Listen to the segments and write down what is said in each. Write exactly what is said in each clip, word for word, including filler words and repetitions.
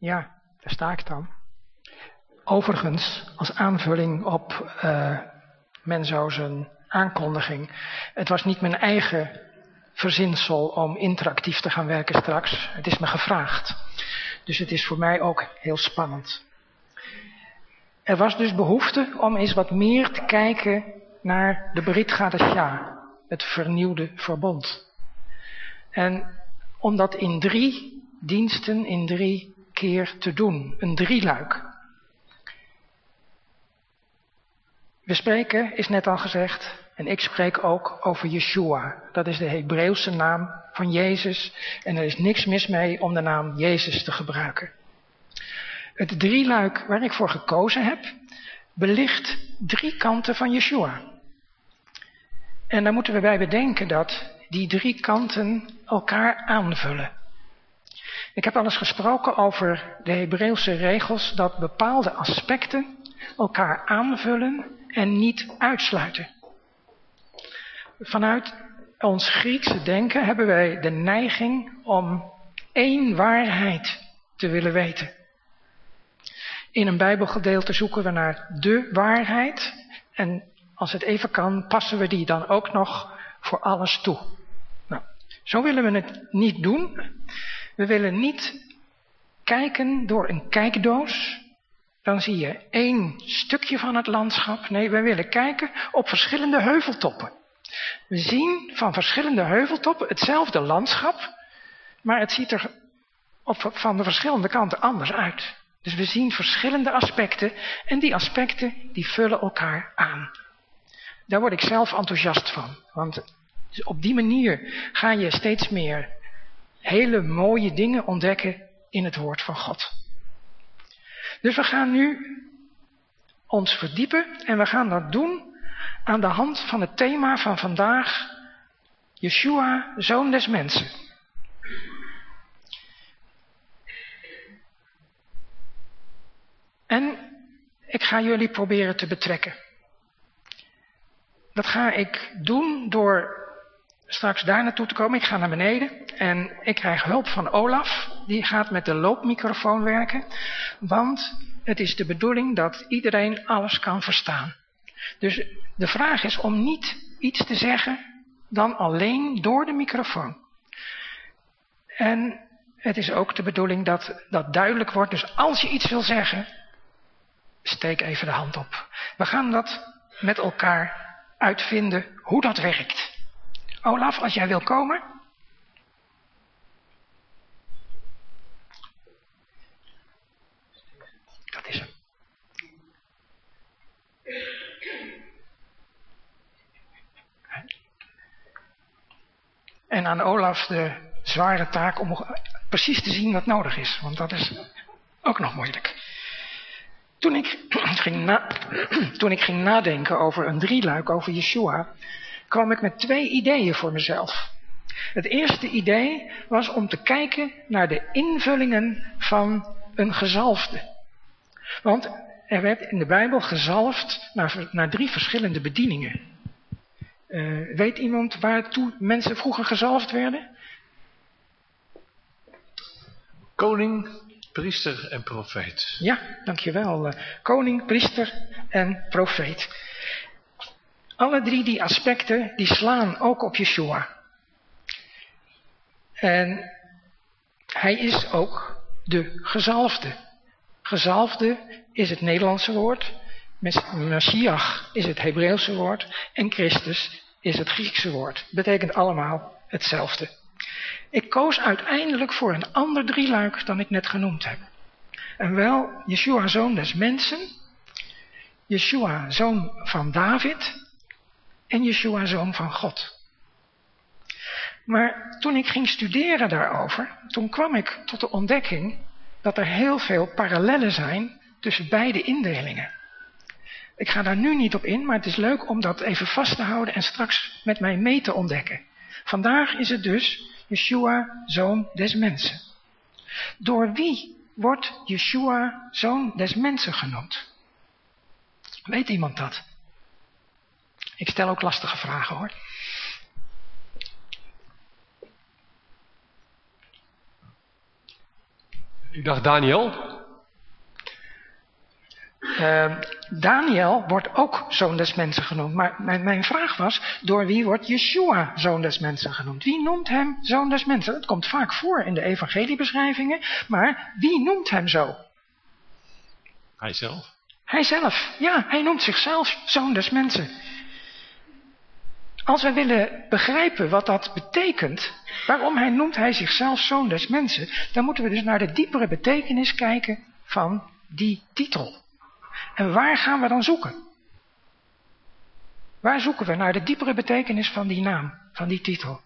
Ja, daar sta ik dan. Overigens, als aanvulling op uh, Menzo zijn aankondiging. Het was niet mijn eigen verzinsel om interactief te gaan werken straks. Het is me gevraagd. Dus het is voor mij ook heel spannend. Er was dus behoefte om eens wat meer te kijken naar de Brit Hadashah, het vernieuwde verbond. En om dat in drie diensten, in drie keer te doen. Een drieluik. We spreken, is net al gezegd, en ik spreek ook over Yeshua. Dat is de Hebreeuwse naam van Jezus. En er is niks mis mee om de naam Jezus te gebruiken. Het drieluik waar ik voor gekozen heb, belicht drie kanten van Yeshua. En daar moeten we bij bedenken dat die drie kanten elkaar aanvullen. Ik heb al eens gesproken over de Hebreeuwse regels dat bepaalde aspecten elkaar aanvullen en niet uitsluiten. Vanuit ons Griekse denken hebben wij de neiging om één waarheid te willen weten. In een Bijbelgedeelte zoeken we naar de waarheid en als het even kan passen we die dan ook nog voor alles toe. Nou, zo willen we het niet doen. We willen niet kijken door een kijkdoos. Dan zie je één stukje van het landschap. Nee, we willen kijken op verschillende heuveltoppen. We zien van verschillende heuveltoppen hetzelfde landschap, maar het ziet er op, van de verschillende kanten anders uit. Dus we zien verschillende aspecten en die aspecten die vullen elkaar aan. Daar word ik zelf enthousiast van, want op die manier ga je steeds meer hele mooie dingen ontdekken in het woord van God. Dus we gaan nu ons verdiepen en we gaan dat doen aan de hand van het thema van vandaag, Yeshua, Zoon des Mensen. En ik ga jullie proberen te betrekken. Dat ga ik doen door straks daar naartoe te komen. Ik ga naar beneden en ik krijg hulp van Olaf. Die gaat met de loopmicrofoon werken. Want het is de bedoeling dat iedereen alles kan verstaan. Dus de vraag is om niet iets te zeggen dan alleen door de microfoon. En het is ook de bedoeling dat dat duidelijk wordt. Dus als je iets wil zeggen, steek even de hand op. We gaan dat met elkaar uitvinden hoe dat werkt. Olaf, als jij wil komen. Dat is hem. En aan Olaf de zware taak om precies te zien wat nodig is. Want dat is ook nog moeilijk. Toen ik ging, na, toen ik ging nadenken over een drieluik, over Yeshua, kwam ik met twee ideeën voor mezelf. Het eerste idee was om te kijken naar de invullingen van een gezalfde. Want er werd in de Bijbel gezalfd naar, naar drie verschillende bedieningen. Uh, weet iemand waartoe mensen vroeger gezalfd werden? Koning, priester en profeet. Ja, dankjewel. Uh, koning, priester en profeet. Alle drie die aspecten die slaan ook op Yeshua. En hij is ook de gezalfde. Gezalfde is het Nederlandse woord. Mashiach is het Hebreeuwse woord. En Christus is het Griekse woord. Betekent allemaal hetzelfde. Ik koos uiteindelijk voor een ander drieluik dan ik net genoemd heb. En wel Yeshua, zoon des mensen. Yeshua, zoon van David. En Yeshua, zoon van God. Maar toen ik ging studeren daarover, toen kwam ik tot de ontdekking dat er heel veel parallellen zijn tussen beide indelingen. Ik ga daar nu niet op in, maar het is leuk om dat even vast te houden en straks met mij mee te ontdekken. Vandaag is het dus Yeshua, zoon des mensen. Door wie wordt Yeshua, zoon des mensen genoemd? Weet iemand dat? Ik stel ook lastige vragen hoor. U dacht Daniel? Uh, Daniel wordt ook zoon des mensen genoemd. Maar mijn, mijn vraag was, door wie wordt Yeshua zoon des mensen genoemd? Wie noemt hem zoon des mensen? Dat komt vaak voor in de evangeliebeschrijvingen. Maar wie noemt hem zo? Hij zelf. Hij zelf, ja, hij noemt zichzelf zoon des mensen. Als we willen begrijpen wat dat betekent, waarom hij noemt hij zichzelf zoon des mensen, dan moeten we dus naar de diepere betekenis kijken van die titel. En waar gaan we dan zoeken? Waar zoeken we naar de diepere betekenis van die naam, van die titel?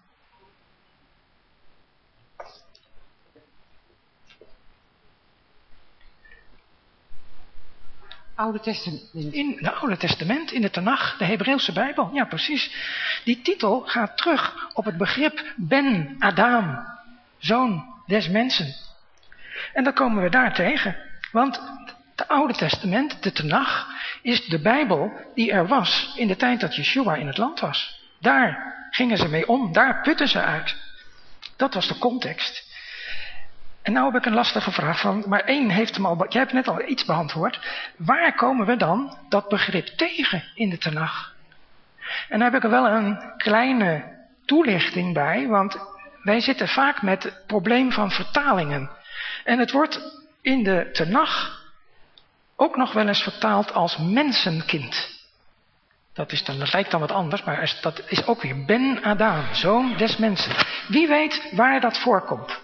Oude Testament. In het Oude Testament, in de Tanach, de Hebreeuwse Bijbel. Ja, precies. Die titel gaat terug op het begrip Ben Adam, zoon des mensen. En dan komen we daar tegen. Want het Oude Testament, de Tanach, is de Bijbel die er was in de tijd dat Yeshua in het land was. Daar gingen ze mee om, daar putten ze uit. Dat was de context. En nou heb ik een lastige vraag van, maar één heeft hem al, jij hebt net al iets beantwoord. Waar komen we dan dat begrip tegen in de Tanach? En daar heb ik er wel een kleine toelichting bij, want wij zitten vaak met het probleem van vertalingen. En het wordt in de Tanach ook nog wel eens vertaald als mensenkind. Dat, is dan, dat lijkt dan wat anders, maar dat is ook weer Ben Adam, zoon des mensen. Wie weet waar dat voorkomt?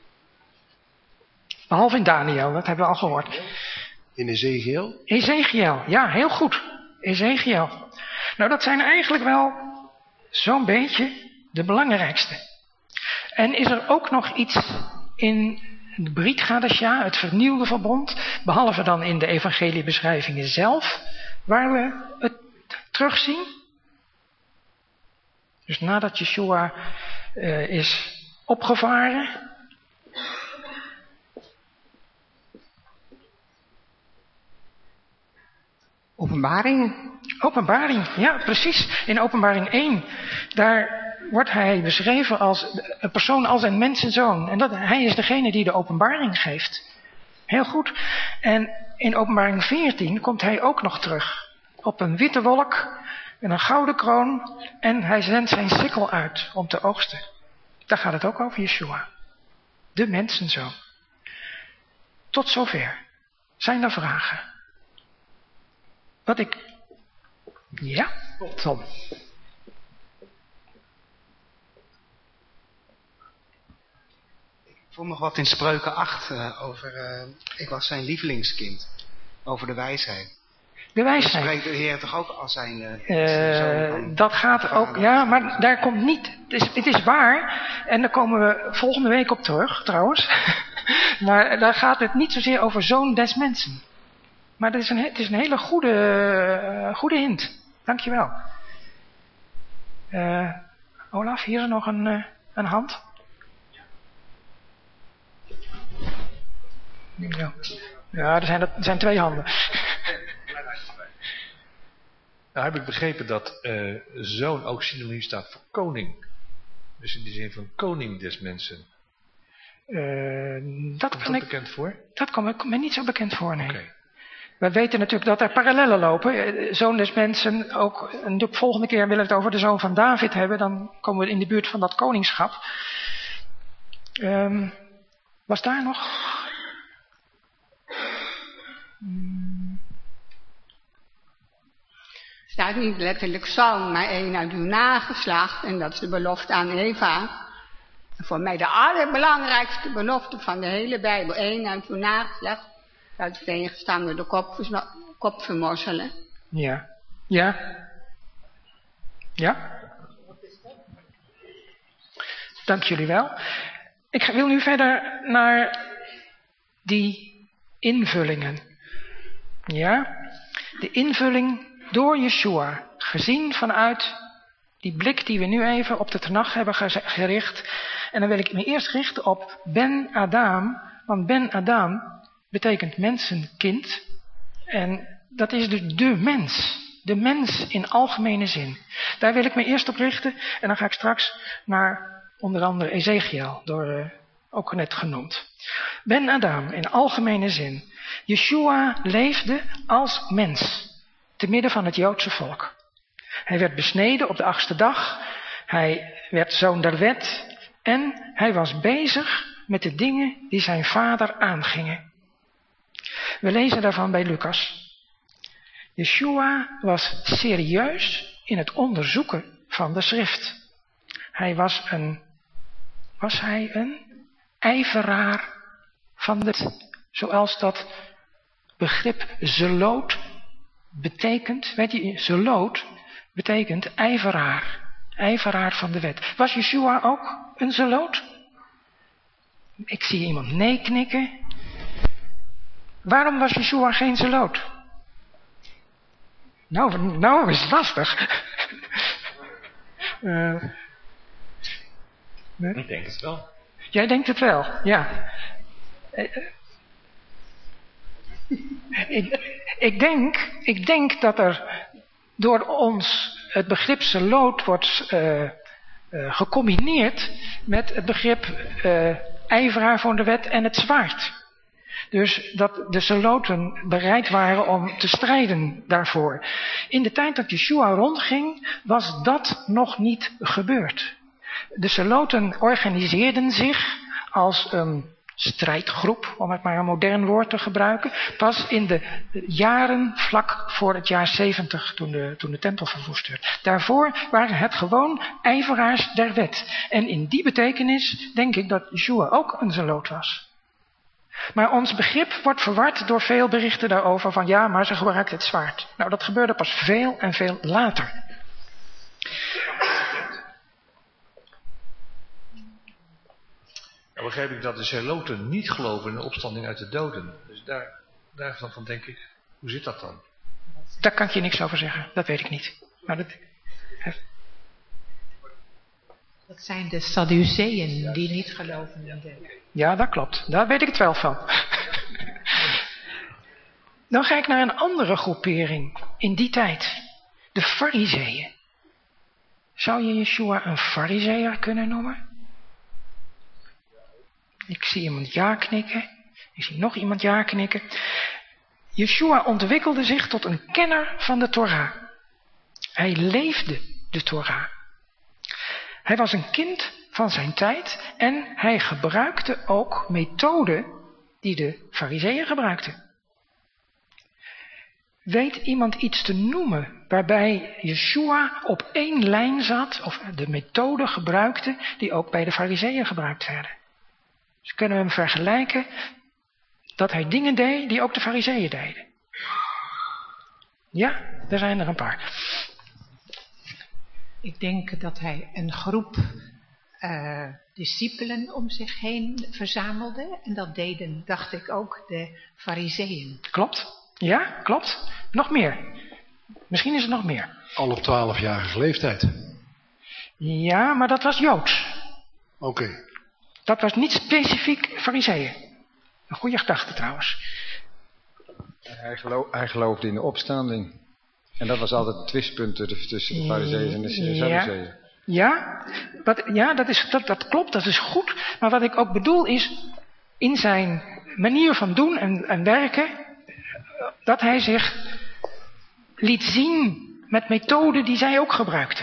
Behalve in Daniel, dat hebben we al gehoord. In Ezekiel? Ezekiel, ja, heel goed. Ezekiel. Nou, dat zijn eigenlijk wel zo'n beetje de belangrijkste. En is er ook nog iets in de Brit Hadashah, het vernieuwde verbond, behalve dan in de evangeliebeschrijvingen zelf, waar we het terugzien? Dus nadat Yeshua uh, is opgevaren, Openbaringen. Openbaring, ja precies. In Openbaring één, daar wordt hij beschreven als een persoon als een mensenzoon. En dat, hij is degene die de openbaring geeft. Heel goed. En in Openbaring veertien komt hij ook nog terug. Op een witte wolk en een gouden kroon. En hij zendt zijn sikkel uit om te oogsten. Daar gaat het ook over Yeshua. De mensenzoon. Tot zover. Zijn er vragen? Wat ik... Ja, Tom. Ik voel nog wat in Spreuken acht uh, over... Uh, ik was zijn lievelingskind. Over de wijsheid. De wijsheid. Dat spreekt de Heer toch ook als zijn... Uh, uh, zijn zoon dat gaat ook... Ja, maar daar komt niet... Het is, het is waar. En daar komen we volgende week op terug, trouwens. Maar daar gaat het niet zozeer over zoon des mensen. Maar het is een, het is een hele goede, uh, goede hint. Dankjewel. Uh, Olaf, hier is nog een, uh, een hand. Ja, ja er, zijn, er zijn twee handen. Nou heb ik begrepen dat uh, zoon ook synoniem staat voor koning. Dus in de zin van koning des mensen. Uh, dat komt kan dat ik, bekend voor? Dat komt me niet zo bekend voor, nee. Okay. We weten natuurlijk dat er parallellen lopen. Zoon des mensen, ook en de volgende keer willen we het over de zoon van David hebben. Dan komen we in de buurt van dat koningschap. Um, was daar nog? Hmm. Staat niet letterlijk zoon, maar één uit uw nageslacht. En dat is de belofte aan Eva. Voor mij de allerbelangrijkste belofte van de hele Bijbel. Eén uit uw nageslacht. Uit het tegenstander de kop, kop vermorzelen. Ja. Ja. Ja. Dank jullie wel. Ik wil nu verder naar die invullingen. Ja. De invulling door Yeshua. Gezien vanuit die blik die we nu even op de Tanach hebben gericht. En dan wil ik me eerst richten op Ben Adam. Want Ben Adam betekent mensenkind. En dat is dus de mens. De mens in algemene zin. Daar wil ik me eerst op richten. En dan ga ik straks naar onder andere Ezekiel door uh, ook net genoemd. Ben Adam in algemene zin. Yeshua leefde als mens, te midden van het Joodse volk. Hij werd besneden op de achtste dag, hij werd zoon der wet en hij was bezig met de dingen die zijn vader aangingen. We lezen daarvan bij Lucas. Yeshua was serieus in het onderzoeken van de schrift. Hij was een, was hij een ijveraar van het, zoals dat begrip zeloot betekent. Weet je, zeloot betekent ijveraar, ijveraar van de wet. Was Yeshua ook een zeloot? Ik zie iemand nee knikken. Waarom was Yeshua geen zeloot? Nou, nou is het lastig. uh, nee? Ik denk het wel. Jij denkt het wel, ja. Uh, ik, ik, denk, ik denk dat er door ons het begrip zeloot wordt uh, uh, gecombineerd met het begrip uh, ijveraar voor de wet en het zwaard. Dus dat de zeloten bereid waren om te strijden daarvoor. In de tijd dat Yeshua rondging, was dat nog niet gebeurd. De zeloten organiseerden zich als een strijdgroep, om het maar een modern woord te gebruiken, pas in de jaren vlak voor het jaar zeventig, toen de, toen de tempel verwoest werd. Daarvoor waren het gewoon ijveraars der wet. En in die betekenis denk ik dat Yeshua ook een zeloot was. Maar ons begrip wordt verward door veel berichten daarover van ja, maar ze gebruikten het zwaard. Nou, dat gebeurde pas veel en veel later. Nou begrijp ik dat de zeloten niet geloven in de opstanding uit de doden. Dus daar, daarvan van denk ik, hoe zit dat dan? Daar kan ik je niks over zeggen, dat weet ik niet. Maar dat... Dat zijn de Sadduceeën die niet geloven in de... Ja, dat klopt. Daar weet ik het wel van. Dan ga ik naar een andere groepering in die tijd. De Farizeeën. Zou je Yeshua een Farizeeër kunnen noemen? Ik zie iemand ja knikken. Ik zie nog iemand ja knikken. Yeshua ontwikkelde zich tot een kenner van de Torah. Hij leefde de Torah. Hij was een kind van zijn tijd en hij gebruikte ook methoden die de Farizeeën gebruikten. Weet iemand iets te noemen waarbij Yeshua op één lijn zat of de methode gebruikte die ook bij de Farizeeën gebruikt werden? Dus kunnen we hem vergelijken dat hij dingen deed die ook de Farizeeën deden. Ja, er zijn er een paar. Ik denk dat hij een groep uh, discipelen om zich heen verzamelde. En dat deden, dacht ik, ook de Farizeeën. Klopt. Ja, klopt. Nog meer. Misschien is er nog meer. Al op twaalfjarige leeftijd. Ja, maar dat was Joods. Oké. Okay. Dat was niet specifiek Farizeeën. Een goede gedachte trouwens. Hij, geloof, hij geloofde in de opstanding. En dat was altijd het twistpunt tussen de Farizeeën en de Sadduceeën. Ja, ja, wat, ja dat, is, dat, dat klopt, dat is goed. Maar wat ik ook bedoel is, in zijn manier van doen en, en werken, dat hij zich liet zien met methoden die zij ook gebruikten.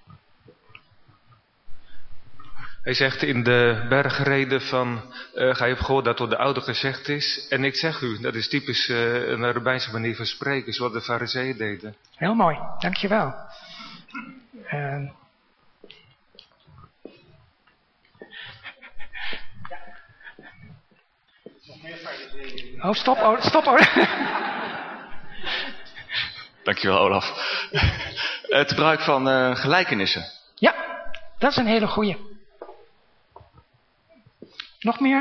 Hij zegt in de bergreden van, uh, ga je op gehoord dat door de ouder gezegd is. En ik zeg u, dat is typisch uh, een rabbijnse manier van spreken, zoals de Farizeeën deden. Heel mooi, dankjewel. Uh... Oh, stop, oh, stop, oh. Dankjewel, Olaf. Het gebruik van uh, gelijkenissen. Ja, dat is een hele goeie. Nog meer?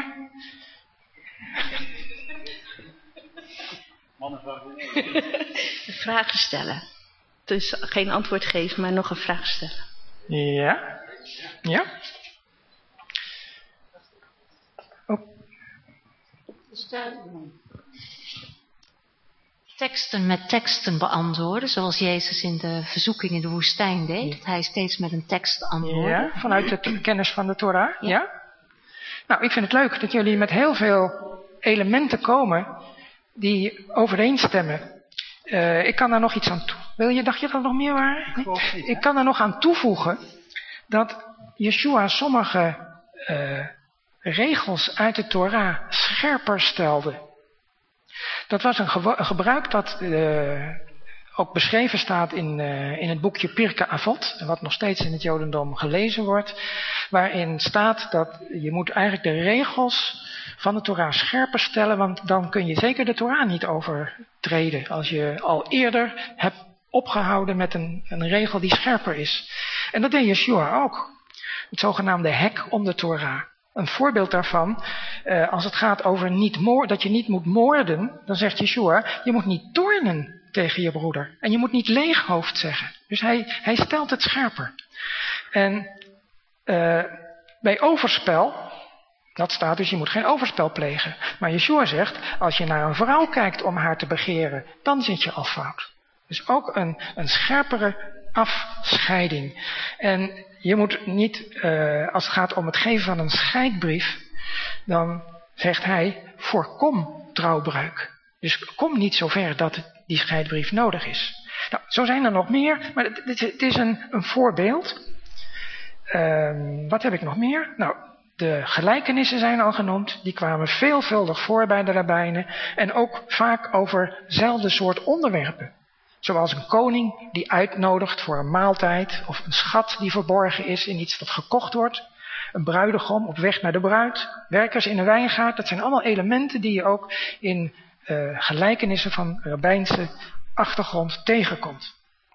Vragen stellen. Dus geen antwoord geven, maar nog een vraag stellen. Ja. Ja. Oh. Teksten met teksten beantwoorden, zoals Jezus in de verzoeking in de woestijn deed. Dat hij steeds met een tekst antwoordde. Ja, vanuit de kennis van de Torah. Ja. Ja. Nou, ik vind het leuk dat jullie met heel veel elementen komen die overeenstemmen. Uh, ik kan daar nog iets aan toe. Wil je, dacht je dat er nog meer waren? Nee? Ik kan er nog aan toevoegen dat Yeshua sommige uh, regels uit de Torah scherper stelde. Dat was een, gewo- een gebruik dat uh, ook beschreven staat in, uh, in het boekje Pirkei Avot, wat nog steeds in het Jodendom gelezen wordt, waarin staat dat je moet eigenlijk de regels van de Torah scherper stellen, want dan kun je zeker de Torah niet overtreden, als je al eerder hebt opgehouden met een, een regel die scherper is. En dat deed Yeshua ook. Het zogenaamde hek om de Torah. Een voorbeeld daarvan, uh, als het gaat over niet moor- dat je niet moet moorden, dan zegt Yeshua, je moet niet toornen tegen je broeder. En je moet niet leeghoofd zeggen. Dus hij, hij stelt het scherper. En uh, bij overspel, dat staat dus, je moet geen overspel plegen. Maar Yeshua zegt, als je naar een vrouw kijkt om haar te begeren, dan zit je al fout. Dus ook een, een scherpere afscheiding. En je moet niet, uh, als het gaat om het geven van een scheidbrief, dan zegt hij, voorkom trouwbreuk. Dus kom niet zo ver dat die scheidbrief nodig is. Nou, zo zijn er nog meer, maar het, het, het is een, een voorbeeld. Uh, wat heb ik nog meer? Nou, de gelijkenissen zijn al genoemd. Die kwamen veelvuldig voor bij de rabbijnen. En ook vaak over zelfde soort onderwerpen. Zoals een koning die uitnodigt voor een maaltijd. Of een schat die verborgen is in iets dat gekocht wordt. Een bruidegom op weg naar de bruid. Werkers in een wijngaard. Dat zijn allemaal elementen die je ook in uh, gelijkenissen van rabbijnse achtergrond tegenkomt.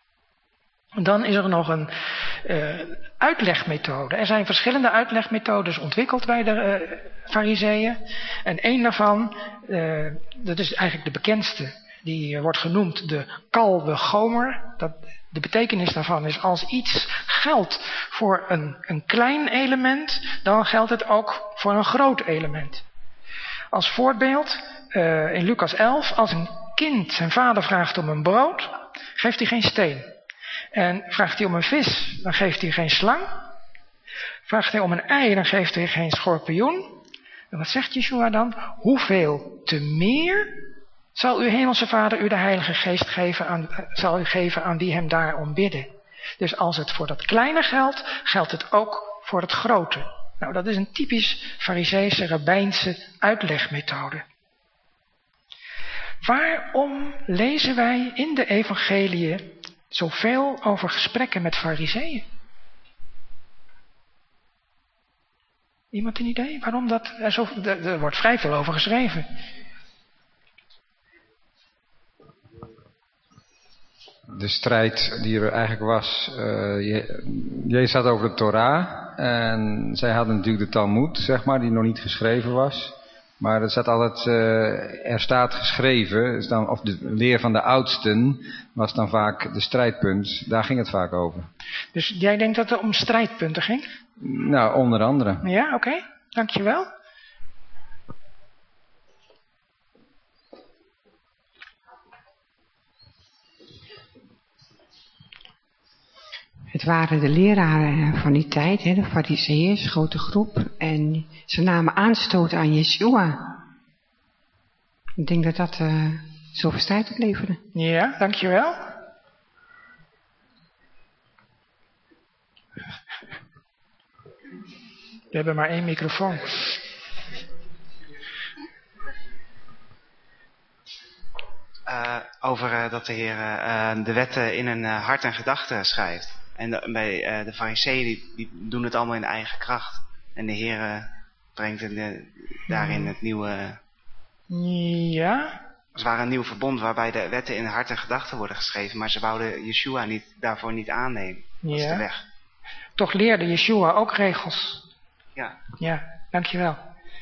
En dan is er nog een uh, uitlegmethode. Er zijn verschillende uitlegmethodes ontwikkeld bij de uh, Farizeeën. En één daarvan, uh, dat is eigenlijk de bekendste, die uh, wordt genoemd de Kal we Gomer. Dat, de betekenis daarvan is, als iets geldt voor een, een klein element, dan geldt het ook voor een groot element. Als voorbeeld, uh, in Lucas elf, als een kind zijn vader vraagt om een brood, geeft hij geen steen. En vraagt hij om een vis, dan geeft hij geen slang. Vraagt hij om een ei, dan geeft hij geen schorpioen. En wat zegt Yeshua dan? Hoeveel te meer zal uw hemelse Vader u de Heilige Geest geven aan, zal u geven aan die hem daarom bidden. Dus als het voor dat kleine geldt, geldt het ook voor het grote. Nou, dat is een typisch Farizeese, rabbijnse uitlegmethode. Waarom lezen wij in de evangeliën zoveel over gesprekken met Farizeeën? Iemand een idee? Waarom dat? Er, zo, er, er wordt vrij veel over geschreven. De strijd die er eigenlijk was, uh, Jezus had over de Torah en zij hadden natuurlijk de Talmud, zeg maar, die nog niet geschreven was. Maar er staat altijd, uh, er staat geschreven, is dan, of de leer van de oudsten was dan vaak de strijdpunt. Daar ging het vaak over. Dus jij denkt dat het om strijdpunten ging? Nou, onder andere. Ja, oké. Okay. Dankjewel. Het waren de leraren van die tijd, hè, de Farizeeërs, grote groep. En ze namen aanstoot aan Yeshua. Ik denk dat dat uh, zoveel strijd opleverde. Ja, dankjewel. We hebben maar één microfoon. Uh, over uh, dat de Heer uh, de wetten in een uh, hart en gedachten schrijft. En de, bij uh, de Farizeeën die, die doen het allemaal in eigen kracht. En de Heer uh, brengt in de, daarin het nieuwe... Ja. Het was een nieuw verbond waarbij de wetten in hart en gedachten worden geschreven. Maar ze wouden Yeshua niet, daarvoor niet aannemen. Dat is ja. de weg. Toch leerde Yeshua ook regels. Ja. Ja, dankjewel.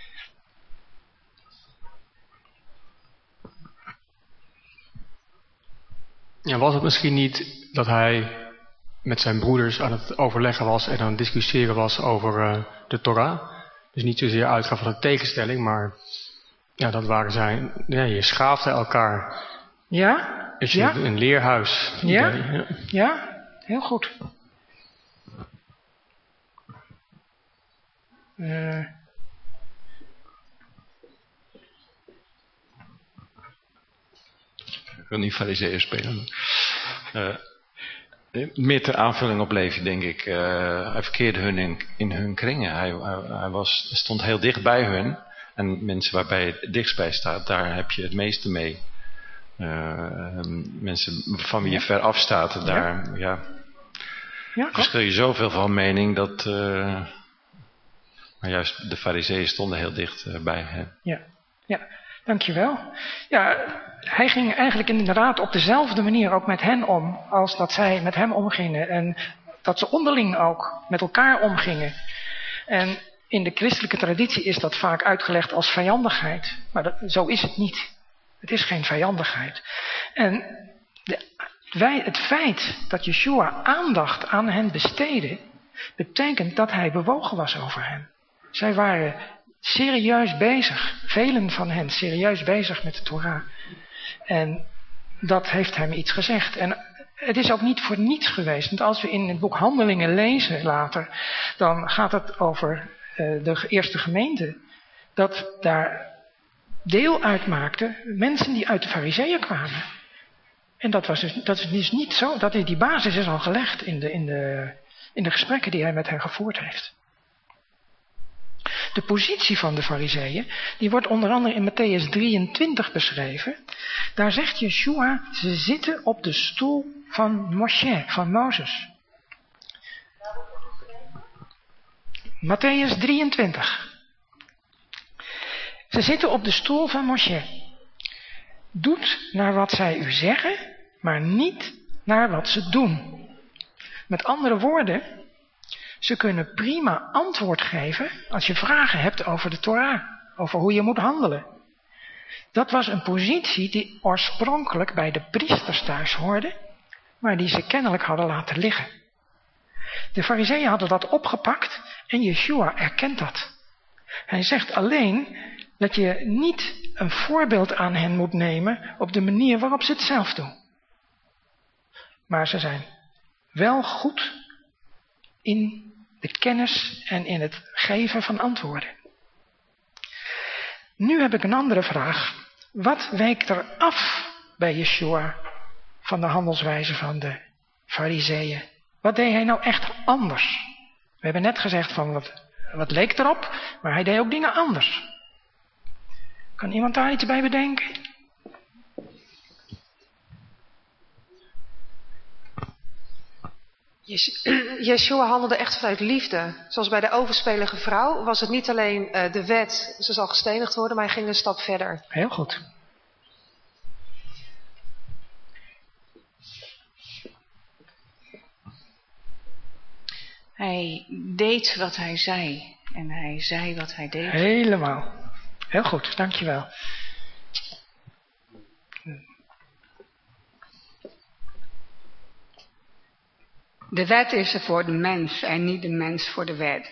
Ja, was het misschien niet dat hij met zijn broeders aan het overleggen was en aan het discussiëren was over uh, de Torah? Dus niet zozeer uitgaan van een tegenstelling, maar ja, dat waren zijn, ja, je schaafde elkaar. Ja? Is je ja? een leerhuis. Ja? Ja? Ja, heel goed. Uh, ik wil niet farizeeën spelen. Uh, meer ter aanvulling op Levi, denk ik. Uh, hij verkeerde hun in, in hun kringen. Hij, hij, hij was, stond heel dicht bij hun. En mensen waarbij je het dichtst bij staat, daar heb je het meeste mee. Uh, mensen van wie je ver afstaat, daar ja. Ja, ja, verschil je zoveel van mening dat... Uh, maar juist de farizeeën stonden heel dicht uh, bij hem. Ja, ja, dankjewel. Ja, hij ging eigenlijk inderdaad op dezelfde manier ook met hen om, als dat zij met hem omgingen. En dat ze onderling ook met elkaar omgingen. En in de christelijke traditie is dat vaak uitgelegd als vijandigheid. Maar dat, zo is het niet. Het is geen vijandigheid. En de, wij, het feit dat Yeshua aandacht aan hen besteedde, betekent dat hij bewogen was over hen. Zij waren serieus bezig, velen van hen serieus bezig met de Torah. En dat heeft hem iets gezegd. En het is ook niet voor niets geweest. Want als we in het boek Handelingen lezen later, dan gaat het over uh, de eerste gemeente. Dat daar deel uitmaakten mensen die uit de Farizeeën kwamen. En dat, was dus, dat is dus niet zo. Dat is, die basis is al gelegd in de, in, de, in de gesprekken die hij met hen gevoerd heeft. De positie van de Farizeeën, die wordt onder andere in Matthäus drieëntwintig beschreven. Daar zegt Yeshua, ze zitten op de stoel van Moshe, van Mozes. Matthäus drieëntwintig. Ze zitten op de stoel van Moshe. Doet naar wat zij u zeggen, maar niet naar wat ze doen. Met andere woorden, ze kunnen prima antwoord geven als je vragen hebt over de Torah, over hoe je moet handelen. Dat was een positie die oorspronkelijk bij de priesters thuis hoorde, maar die ze kennelijk hadden laten liggen. De Farizeeën hadden dat opgepakt en Yeshua erkent dat. Hij zegt alleen dat je niet een voorbeeld aan hen moet nemen op de manier waarop ze het zelf doen. Maar ze zijn wel goed in de kennis en in het geven van antwoorden. Nu heb ik een andere vraag. Wat week er af bij Yeshua van de handelswijze van de Farizeeën? Wat deed hij nou echt anders? We hebben net gezegd van wat, wat leek erop, maar hij deed ook dingen anders. Kan iemand daar iets bij bedenken? Yeshua handelde echt vanuit liefde. Zoals bij de overspelige vrouw was het niet alleen uh, de wet, ze zal gestenigd worden, maar hij ging een stap verder. Heel goed. Hij deed wat hij zei en hij zei wat hij deed. Helemaal. Heel goed, dankjewel. De wet is er voor de mens en niet de mens voor de wet.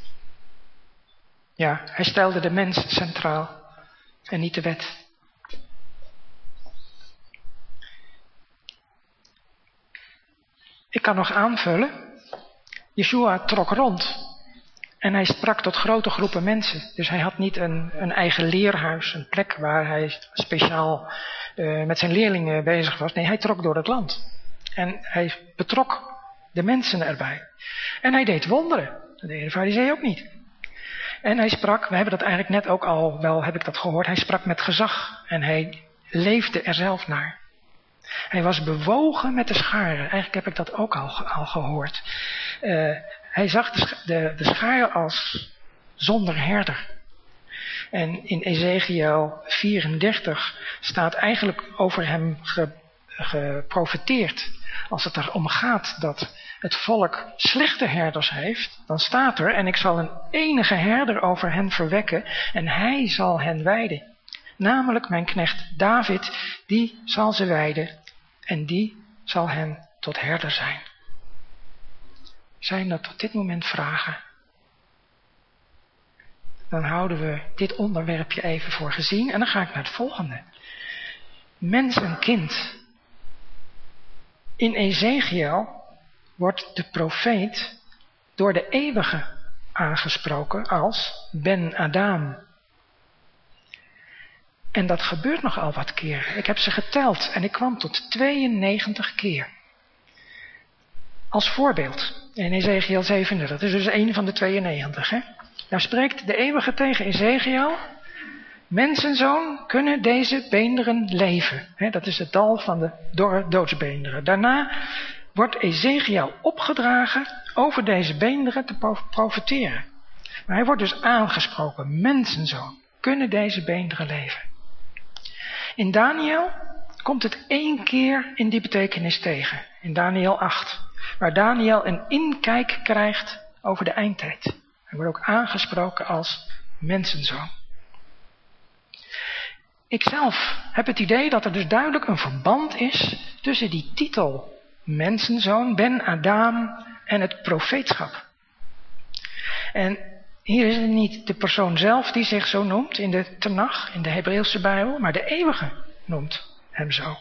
Ja, hij stelde de mens centraal en niet de wet. Ik kan nog aanvullen. Yeshua trok rond en hij sprak tot grote groepen mensen. Dus hij had niet een, een eigen leerhuis, een plek waar hij speciaal uh, met zijn leerlingen bezig was. Nee, hij trok door het land. En hij betrok de mensen erbij. En hij deed wonderen. Dat deed de Farizeeën ook niet. En hij sprak, we hebben dat eigenlijk net ook al, wel heb ik dat gehoord, hij sprak met gezag. En hij leefde er zelf naar. Hij was bewogen met de scharen. Eigenlijk heb ik dat ook al, al gehoord. Uh, hij zag de, de, de scharen als zonder herder. En in Ezekiel vierendertig staat eigenlijk over hem ge, geprofeteerd. Als het erom gaat dat het volk slechte herders heeft, dan staat er, en ik zal een enige herder over hen verwekken en hij zal hen weiden. Namelijk mijn knecht David, die zal ze weiden en die zal hen tot herder zijn. Zijn er tot dit moment vragen? Dan houden we dit onderwerpje even voor gezien en dan ga ik naar het volgende. Mens en kind. In Ezekiel wordt de profeet door de eeuwige aangesproken als Ben Adam. En dat gebeurt nogal wat keer. Ik heb ze geteld en ik kwam tot tweeënnegentig keer. Als voorbeeld, in Ezekiel zevenendertig, dat is dus één van de tweeënnegentig. Hè? Daar spreekt de eeuwige tegen Ezekiel: mensenzoon, kunnen deze beenderen leven? Hè, dat is het dal van de dorre doodsbeenderen. Daarna wordt Ezekiel opgedragen over deze beenderen te profeteren. Maar hij wordt dus aangesproken: mensenzoon, kunnen deze beenderen leven? In Daniel komt het één keer in die betekenis tegen. In Daniel acht. Waar Daniel een inkijk krijgt over de eindtijd. Hij wordt ook aangesproken als mensenzoon. Ikzelf heb het idee dat er dus duidelijk een verband is tussen die titel mensenzoon, Ben Adam, en het profeetschap. En hier is het niet de persoon zelf die zich zo noemt in de Tenach, in de Hebreeuwse Bijbel, maar de eeuwige noemt hem zo.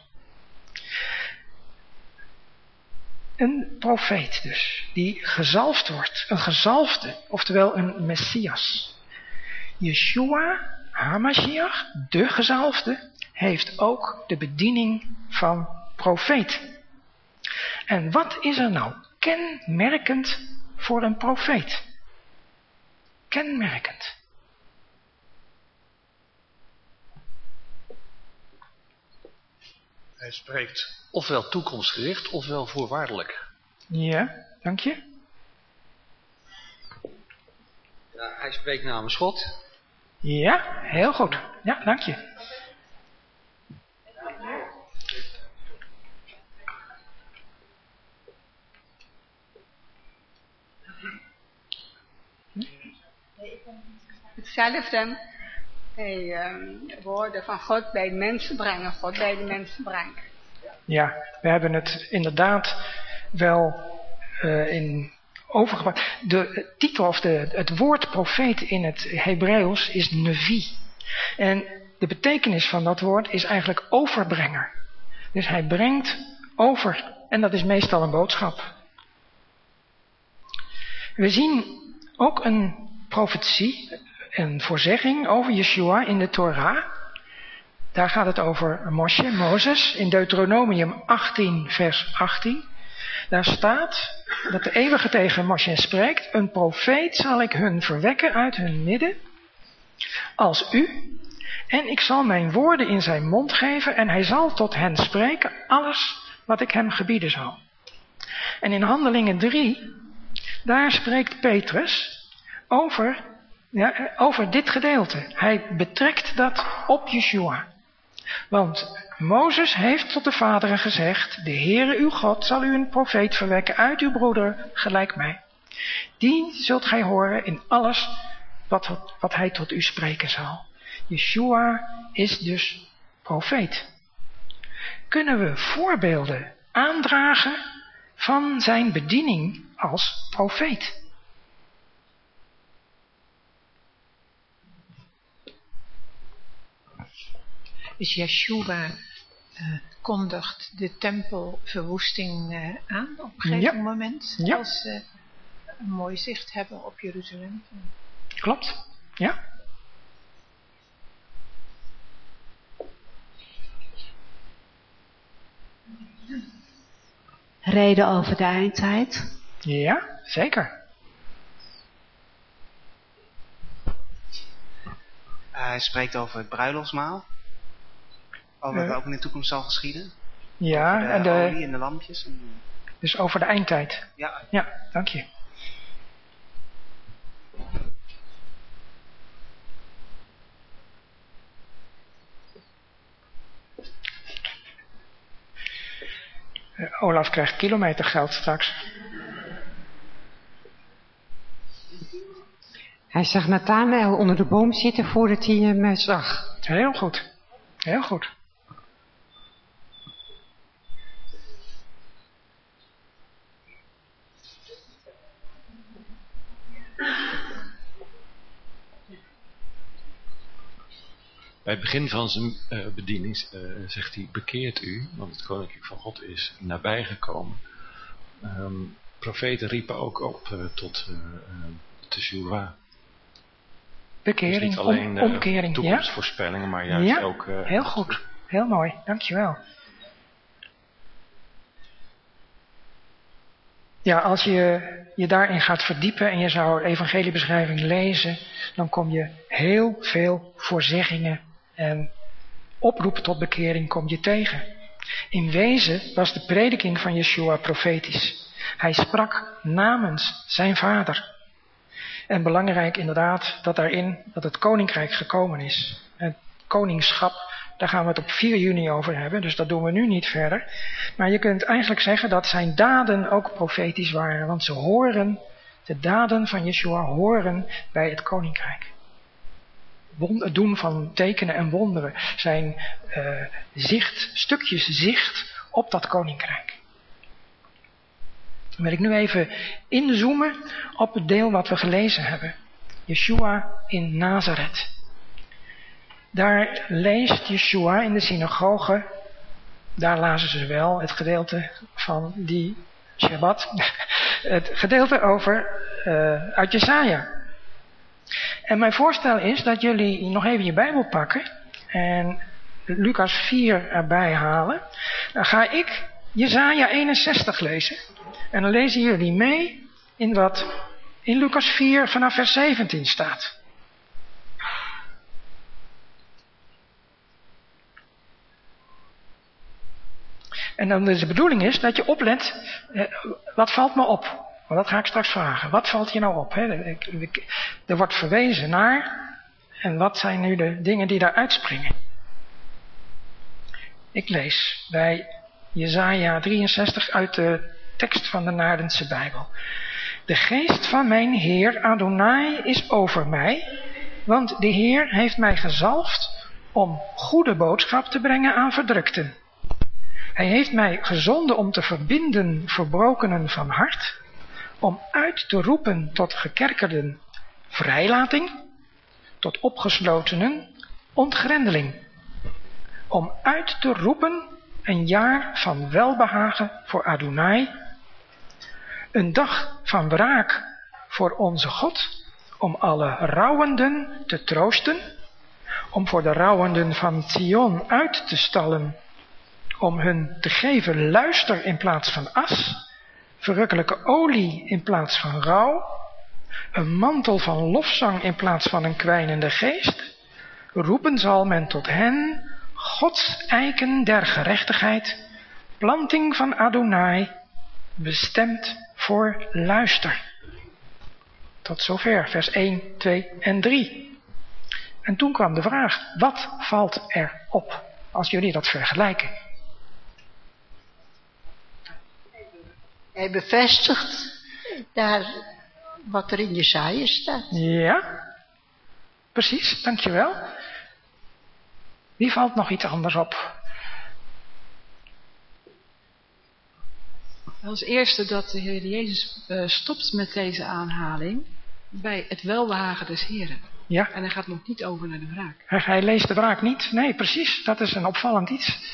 Een profeet dus, die gezalfd wordt, een gezalfde, oftewel een Messias. Yeshua, HaMashiach, de gezalfde, heeft ook de bediening van profeet. En wat is er nou kenmerkend voor een profeet? Kenmerkend. Hij spreekt ofwel toekomstgericht, ofwel voorwaardelijk. Ja, dank je. Ja, hij spreekt namens God. Ja, heel goed. Ja, dank je. Hetzelfde. Hey, um, woorden van God bij de mensen brengen. God bij de mensen brengen. Ja, we hebben het inderdaad wel uh, in overgebracht. De titel of de, het woord profeet in het Hebreeuws is nevi. En de betekenis van dat woord is eigenlijk overbrenger. Dus hij brengt over. En dat is meestal een boodschap. We zien ook een profetie, een voorzegging over Yeshua in de Torah. Daar gaat het over Moshe, Mozes, in Deuteronomium achttien, vers achttien. Daar staat dat de eeuwige tegen Moshe spreekt: een profeet zal ik hun verwekken uit hun midden, als u, en ik zal mijn woorden in zijn mond geven en hij zal tot hen spreken alles wat ik hem gebieden zal. En in Handelingen drie, daar spreekt Petrus over, ja, over dit gedeelte. Hij betrekt dat op Yeshua. Want Mozes heeft tot de vaderen gezegd: de Heere uw God zal u een profeet verwekken uit uw broeder gelijk mij. Die zult gij horen in alles wat, wat hij tot u spreken zal. Yeshua is dus profeet. Kunnen we voorbeelden aandragen van zijn bediening als profeet? Dus Yeshua uh, kondigt de tempelverwoesting uh, aan op een gegeven ja. moment. Ja. Als ze uh, een mooi zicht hebben op Jeruzalem. Klopt, ja. Reden over de eindtijd. Ja, zeker. Uh, hij spreekt over het bruiloftsmaal. Over wat uh, ook in de toekomst zal geschieden. Ja, over de en de olie en de lampjes. En... Dus over de eindtijd. Ja. Ja, dank je. Uh, Olaf krijgt kilometergeld straks. Hij zag Nathanael onder de boom zitten voordat hij hem zag. Heel goed. Heel goed. Bij het begin van zijn uh, bediening uh, zegt hij: bekeert u, want het koninkrijk van God is nabijgekomen. Um, profeten riepen ook op uh, tot uh, uh, Teshuvah. Dus niet alleen om, omkering, toekomstvoorspellingen, ja? maar juist ja, ook... Uh, heel goed. Heel mooi, dankjewel. Ja, als je je daarin gaat verdiepen en je zou de evangeliebeschrijving lezen, dan kom je heel veel voorzeggingen en oproepen tot bekering kom je tegen. In wezen was de prediking van Yeshua profetisch. Hij sprak namens zijn vader. En belangrijk inderdaad dat daarin dat het koninkrijk gekomen is. Het koningschap, daar gaan we het op vier juni over hebben, dus dat doen we nu niet verder. Maar je kunt eigenlijk zeggen dat zijn daden ook profetisch waren, want ze horen, de daden van Yeshua horen bij het koninkrijk. Het doen van tekenen en wonderen zijn uh, zicht, stukjes zicht op dat koninkrijk. Dan wil ik nu even inzoomen op het deel wat we gelezen hebben. Yeshua in Nazareth. Daar leest Yeshua in de synagoge, daar lazen ze wel het gedeelte van die Shabbat, het gedeelte over uh, uit Jesaja. En mijn voorstel is dat jullie nog even je Bijbel pakken en Lucas vier erbij halen. Dan ga ik Jesaja eenenzestig lezen. En dan lezen jullie mee in wat in Lucas vier vanaf vers zeventien staat. En dan is de bedoeling is dat je oplet, eh, wat valt me op? Maar dat ga ik straks vragen. Wat valt je nou op? Hè? Er wordt verwezen naar, en wat zijn nu de dingen die daar uitspringen? Ik lees bij Jesaja drieënzestig uit de tekst van de Naardense Bijbel. De geest van mijn Heer Adonai is over mij, want de Heer heeft mij gezalfd om goede boodschap te brengen aan verdrukten. Hij heeft mij gezonden om te verbinden verbrokenen van hart, om uit te roepen tot gekerkerden vrijlating, tot opgeslotenen ontgrendeling, om uit te roepen een jaar van welbehagen voor Adonai, een dag van wraak voor onze God, om alle rouwenden te troosten, om voor de rouwenden van Zion uit te stallen, om hun te geven luister in plaats van as, verrukkelijke olie in plaats van rouw, een mantel van lofzang in plaats van een kwijnende geest. Roepen zal men tot hen, Gods eiken der gerechtigheid, planting van Adonai, bestemd voor luister. Tot zover, vers één, twee en drie. En toen kwam de vraag, wat valt er op als jullie dat vergelijken? Hij bevestigt daar wat er in Jesaja staat. Ja, precies, dankjewel. Wie valt nog iets anders op? Als eerste dat de Heer Jezus uh, stopt met deze aanhaling bij het welbehagen des Heren. Ja. En hij gaat nog niet over naar de wraak. Hij, hij leest de wraak niet. Nee, precies. Dat is een opvallend iets.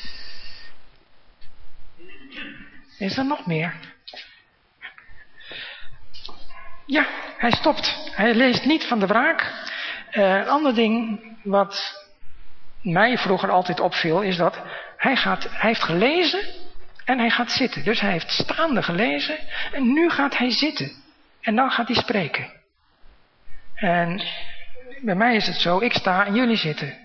Is er nog meer? Ja, hij stopt. Hij leest niet van de wraak. Uh, een ander ding wat mij vroeger altijd opviel is dat hij, gaat, hij heeft gelezen en hij gaat zitten. Dus hij heeft staande gelezen en nu gaat hij zitten. En dan gaat hij spreken. En bij mij is het zo, ik sta en jullie zitten.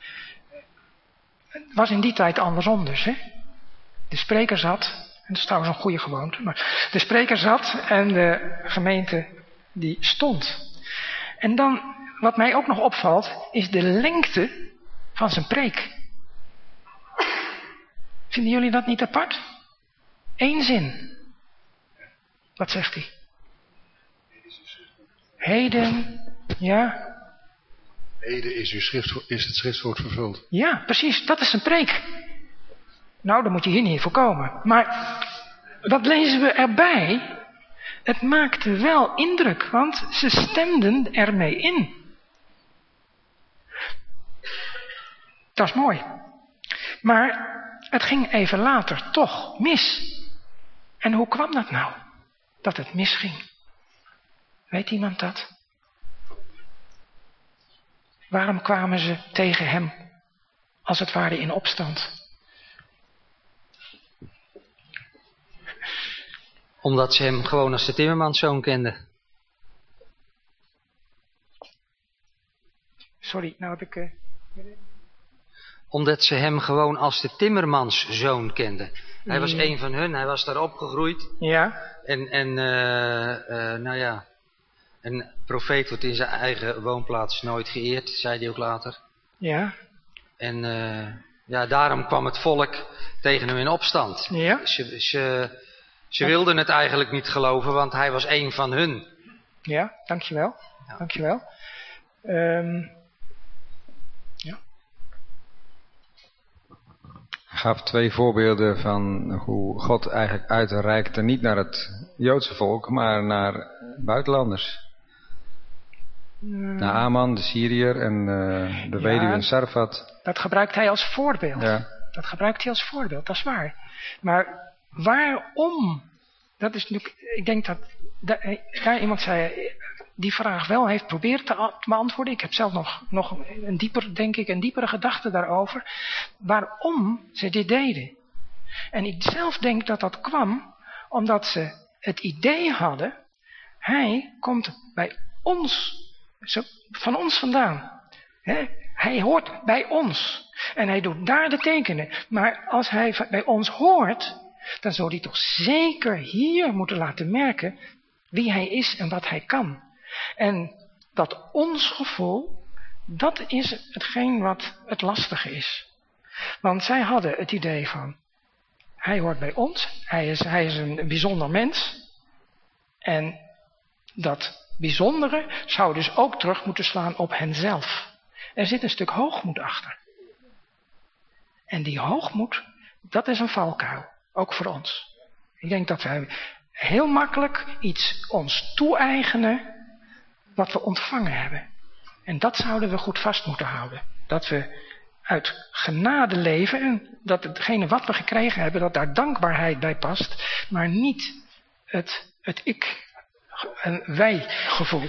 Het was in die tijd andersom dus. Hè? De spreker zat, en dat is trouwens een goede gewoonte, maar de spreker zat en de gemeente die stond. En dan, wat mij ook nog opvalt, is de lengte van zijn preek. Vinden jullie dat niet apart? Eén zin. Wat zegt hij? Heden, ja. Heden is, uw schrift, is het schriftwoord vervuld. Ja, precies, dat is een preek. Nou, dan moet je hier niet voor komen. Maar wat lezen we erbij? Het maakte wel indruk, want ze stemden ermee in. Dat is mooi. Maar het ging even later toch mis. En hoe kwam dat nou? Dat het misging. Weet iemand dat? Waarom kwamen ze tegen hem, als het ware in opstand? Omdat ze hem gewoon als de timmermanszoon kenden. Sorry, nou heb ik... Uh... Omdat ze hem gewoon als de timmermanszoon kenden. Hij was een van hun, hij was daar opgegroeid. Ja. En, en uh, uh, nou ja, een profeet wordt in zijn eigen woonplaats nooit geëerd, zei hij ook later. Ja. En uh, ja, daarom kwam het volk tegen hem in opstand. Ja. Ze, ze, ze wilden het eigenlijk niet geloven, want hij was een van hun. Ja, dankjewel. Ja. Dankjewel. Um, ja. Gaf twee voorbeelden van hoe God eigenlijk uitreikte, niet naar het Joodse volk, maar naar buitenlanders. Hmm. Naar Aman, de Syriër en uh, de ja, weduwe in Sarfat. Dat gebruikt hij als voorbeeld. Ja. Dat gebruikt hij als voorbeeld, dat is waar. Maar waarom? Dat is natuurlijk, ik denk dat daar, daar iemand zei, die vraag wel heeft probeerd te beantwoorden. Ik heb zelf nog, nog een dieper, denk ik, een diepere gedachte daarover. Waarom ze dit deden. En ik zelf denk dat dat kwam omdat ze het idee hadden, hij komt bij ons, van ons vandaan. He, hij hoort bij ons. En hij doet daar de tekenen. Maar als hij bij ons hoort, dan zou hij toch zeker hier moeten laten merken wie hij is en wat hij kan. En dat ons gevoel, dat is hetgeen wat het lastige is. Want zij hadden het idee van, hij hoort bij ons, hij is, hij is een bijzonder mens. En dat bijzondere zou dus ook terug moeten slaan op henzelf. Er zit een stuk hoogmoed achter. En die hoogmoed, dat is een valkuil, ook voor ons. Ik denk dat wij heel makkelijk iets ons toe-eigenen wat we ontvangen hebben. En dat zouden we goed vast moeten houden. Dat we uit genade leven en dat hetgene wat we gekregen hebben, dat daar dankbaarheid bij past, maar niet het, het ik en wij gevoel.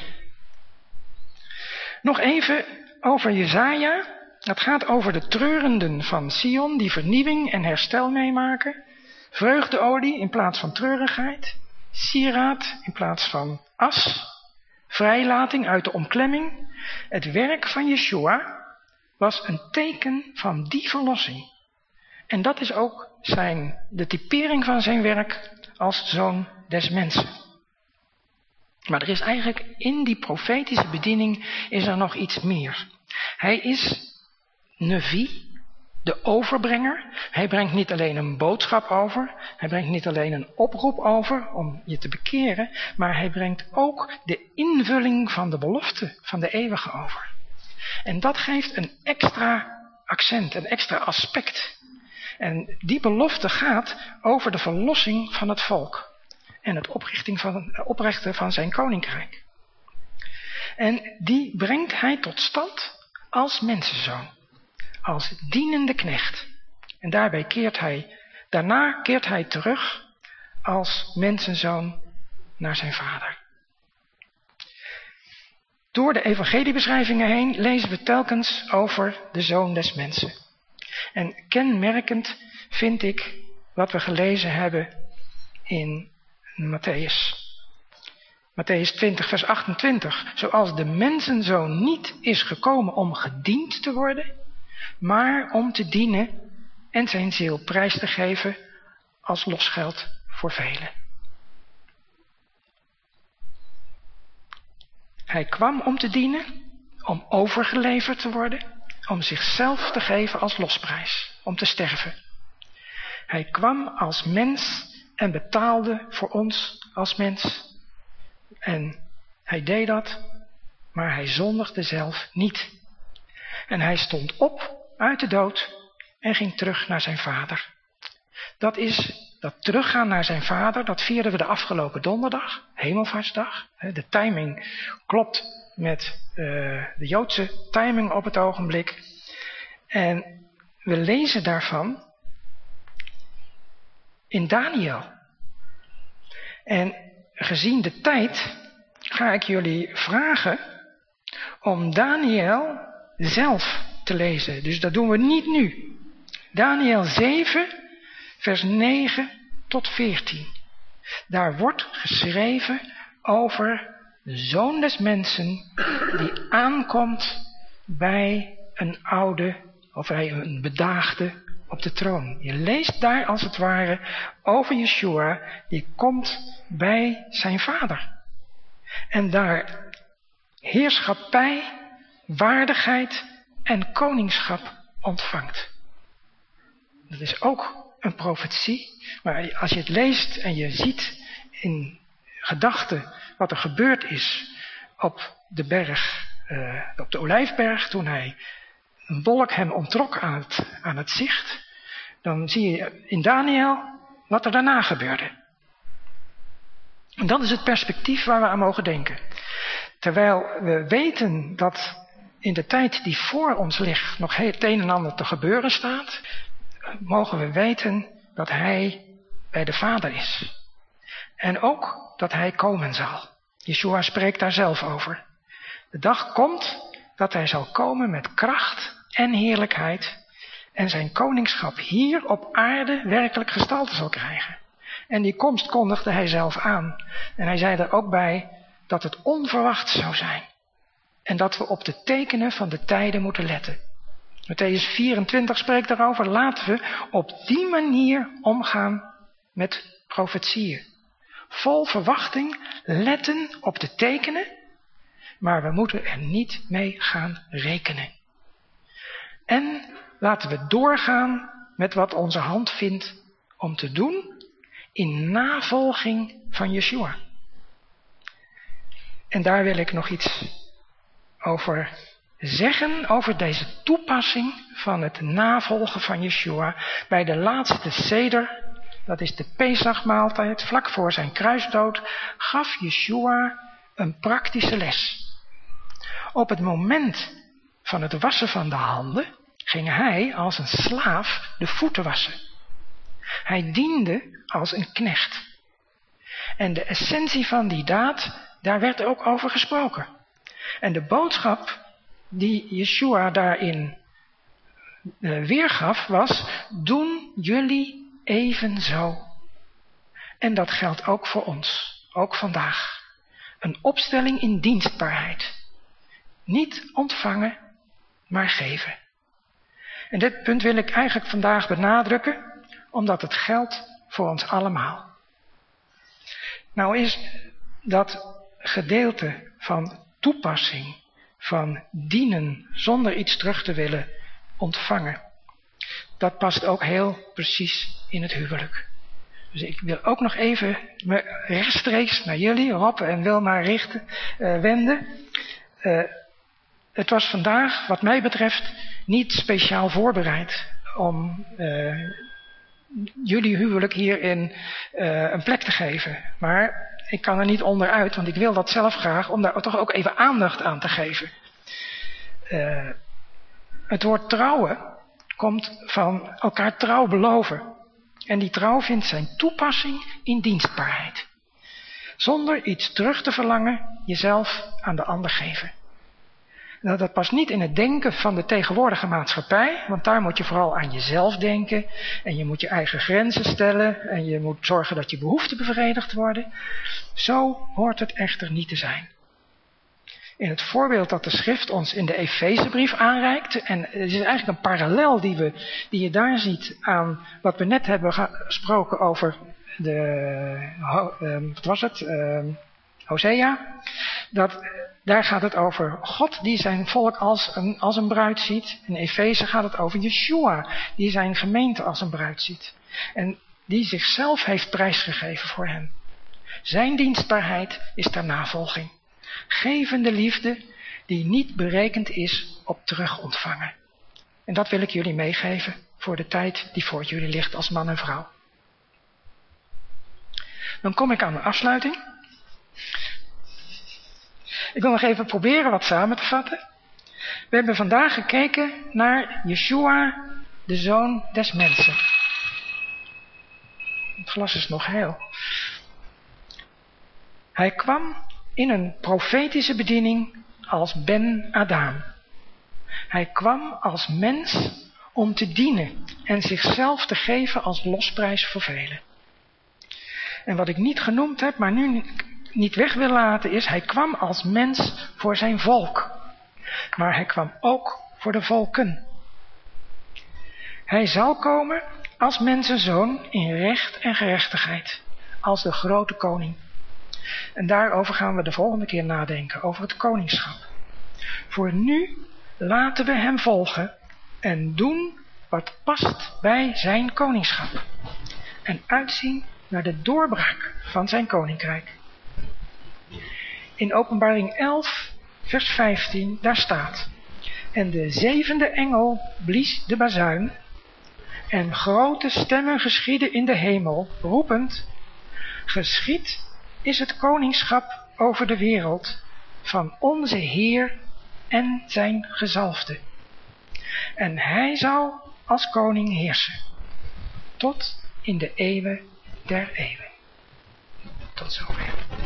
Nog even over Jesaja. Het gaat over de treurenden van Sion, die vernieuwing en herstel meemaken. Vreugdeolie in plaats van treurigheid. Sieraad in plaats van as. Vrijlating uit de omklemming. Het werk van Yeshua was een teken van die verlossing. En dat is ook zijn, de typering van zijn werk als zoon des mensen. Maar er is eigenlijk in die profetische bediening is er nog iets meer. Hij is Nevi, de overbrenger. Hij brengt niet alleen een boodschap over. Hij brengt niet alleen een oproep over om je te bekeren. Maar hij brengt ook de invulling van de belofte van de eeuwige over. En dat geeft een extra accent, een extra aspect. En die belofte gaat over de verlossing van het volk. En het oprichting van, oprichten van zijn koninkrijk. En die brengt hij tot stand als mensenzoon. Als dienende knecht. En daarbij keert hij, daarna keert hij terug als mensenzoon naar zijn vader. Door de evangeliebeschrijvingen heen lezen we telkens over de zoon des mensen. En kenmerkend vind ik wat we gelezen hebben in Matthäus. Matthäus twintig vers achtentwintig. Zoals de mensenzoon niet is gekomen om gediend te worden, maar om te dienen en zijn ziel prijs te geven als losgeld voor velen. Hij kwam om te dienen, om overgeleverd te worden, om zichzelf te geven als losprijs, om te sterven. Hij kwam als mens en betaalde voor ons als mens. En hij deed dat, maar hij zondigde zelf niet. En hij stond op uit de dood en ging terug naar zijn vader. Dat is dat teruggaan naar zijn vader, dat vierden we de afgelopen donderdag, Hemelvaartsdag. De timing klopt met uh, de Joodse timing op het ogenblik. En we lezen daarvan in Daniel. En gezien de tijd ga ik jullie vragen om Daniel zelf te lezen. Dus dat doen we niet nu. Daniël zeven, vers negen tot veertien. Daar wordt geschreven over de Zoon des Mensen die aankomt bij een oude, of bij een bedaagde op de troon. Je leest daar als het ware over Yeshua, die komt bij zijn vader. En daar heerschappij, waardigheid en koningschap ontvangt. Dat is ook een profetie, maar als je het leest en je ziet in gedachten wat er gebeurd is op de berg, uh, op de Olijfberg, toen hij een wolk hem onttrok aan het, aan het zicht, dan zie je in Daniël wat er daarna gebeurde. En dat is het perspectief waar we aan mogen denken. Terwijl we weten dat in de tijd die voor ons ligt nog het een en ander te gebeuren staat, mogen we weten dat hij bij de Vader is. En ook dat hij komen zal. Yeshua spreekt daar zelf over. De dag komt dat hij zal komen met kracht en heerlijkheid en zijn koningschap hier op aarde werkelijk gestalte zal krijgen. En die komst kondigde hij zelf aan. En hij zei er ook bij dat het onverwacht zou zijn. En dat we op de tekenen van de tijden moeten letten. Mattheüs vierentwintig spreekt daarover. Laten we op die manier omgaan met profetieën. Vol verwachting letten op de tekenen, maar we moeten er niet mee gaan rekenen. En laten we doorgaan met wat onze hand vindt om te doen in navolging van Yeshua. En daar wil ik nog iets over zeggen, over deze toepassing van het navolgen van Yeshua bij de laatste seder. Dat is de Pesachmaaltijd, vlak voor zijn kruisdood, gaf Yeshua een praktische les. Op het moment van het wassen van de handen ging hij als een slaaf de voeten wassen. Hij diende als een knecht. En de essentie van die daad, daar werd ook over gesproken. En de boodschap die Yeshua daarin uh, weergaf was, doen jullie evenzo. En dat geldt ook voor ons, ook vandaag. Een opstelling in dienstbaarheid. Niet ontvangen, maar geven. En dit punt wil ik eigenlijk vandaag benadrukken, omdat het geldt voor ons allemaal. Nou is dat gedeelte van toepassing, van dienen zonder iets terug te willen ontvangen, dat past ook heel precies in het huwelijk. Dus ik wil ook nog even me rechtstreeks naar jullie, Rob en Wilma, richten, uh, wenden. Uh, het was vandaag, wat mij betreft, niet speciaal voorbereid om uh, jullie huwelijk hierin uh, een plek te geven. Maar ik kan er niet onderuit, want ik wil dat zelf graag, om daar toch ook even aandacht aan te geven. Uh, het woord trouwen komt van elkaar trouw beloven. En die trouw vindt zijn toepassing in dienstbaarheid. Zonder iets terug te verlangen, jezelf aan de ander geven. Nou, dat past niet in het denken van de tegenwoordige maatschappij, want daar moet je vooral aan jezelf denken en je moet je eigen grenzen stellen en je moet zorgen dat je behoeften bevredigd worden. Zo hoort het echter niet te zijn. In het voorbeeld dat de schrift ons in de Efezebrief aanreikt, en het is eigenlijk een parallel die, we, die je daar ziet aan wat we net hebben gesproken over de, uh, wat was het, uh, Hosea, dat, daar gaat het over God die zijn volk als een, als een bruid ziet. In Efeze gaat het over Yeshua die zijn gemeente als een bruid ziet. En die zichzelf heeft prijsgegeven voor hen. Zijn dienstbaarheid is ter navolging. Gevende liefde die niet berekend is op terugontvangen. En dat wil ik jullie meegeven voor de tijd die voor jullie ligt als man en vrouw. Dan kom ik aan de afsluiting. Ik wil nog even proberen wat samen te vatten. We hebben vandaag gekeken naar Yeshua, de Zoon des Mensen. Het glas is nog heel. Hij kwam in een profetische bediening als Ben Adam. Hij kwam als mens om te dienen en zichzelf te geven als losprijs voor velen. En wat ik niet genoemd heb, maar nu niet weg wil laten is, hij kwam als mens voor zijn volk. Maar hij kwam ook voor de volken. Hij zal komen als mensenzoon in recht en gerechtigheid, als de grote koning. En daarover gaan we de volgende keer nadenken, over het koningschap. Voor nu laten we hem volgen en doen wat past bij zijn koningschap. En uitzien naar de doorbraak van zijn koninkrijk. In Openbaring elf, vers vijftien, daar staat: en de zevende engel blies de bazuin, en grote stemmen geschiedden in de hemel, roepend: geschied is het koningschap over de wereld van onze Heer en zijn gezalfde. En hij zal als koning heersen, tot in de eeuwen der eeuwen. Tot zover.